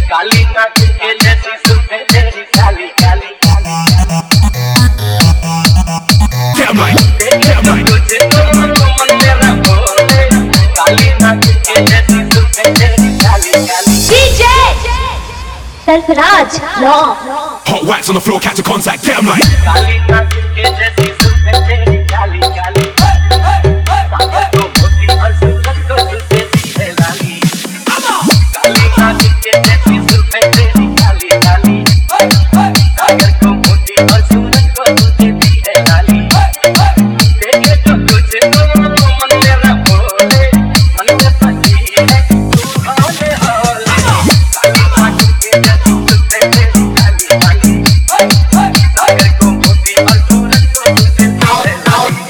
काली नाच के जैसी सुबह तेरी Kali Kali Damn right, damn right. तुझे तो मन मेरा बोले काली नाच के जैसी सुबह तेरी Kali Kali DJ Sarfaraz Hot wax on the floor, catch a contact. Damn right. काली नाच के जैसी सुबह तेरी काली काली ताकत तो होती और सूरत को तुझसे दी है लाली काली नाच के जैसी सुबह तेरी काली काली ताकत तो होती और सूरत को तुझसे दी है लाली देखे तो तुझे तो मन मेरा बोले मन में फंसी है तू होले होले काली नाच के जैसी सुबह तेरी काली काली ताकत तो होती और सूरत को तुझसे दी है लाली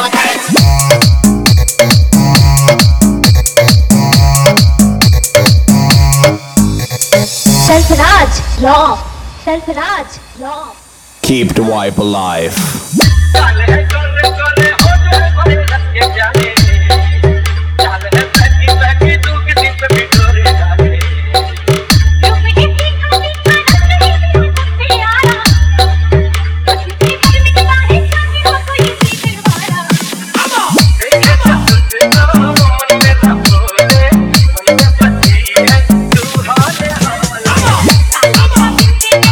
Sarfaraz Keep the wife alive. चाल है गोरे गोरे होठे भरे रस के प्याले चाल है बहकी बहकी तू किसी पे भी डोरे डाले देखे तो तुझे तो मन मेरा बोले मन में फंसी है तू होले होले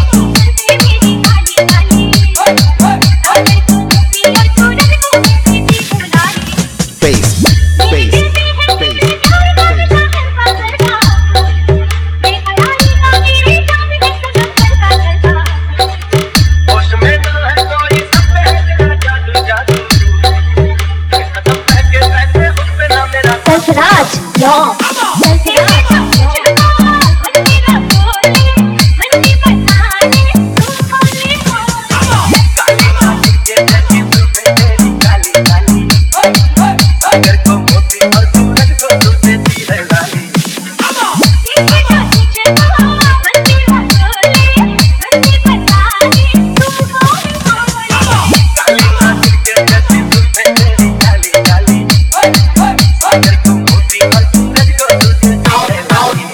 Bass, bass, bass. होश में ना है कोई सब पे है तेरा जादू जादू कदम बहके बहके उस पे ना मेरा सरफराज काली नाच के जैसी सुबह तेरी काली काली सागर को मोती और सूरज को तुझसे दी है लाली काली नाच के जैसी सुबह तेरी काली काली सागर को मोती और सूरज को तुझसे दी है लाली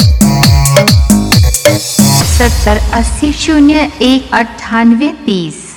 सत्तर 80 01 98 30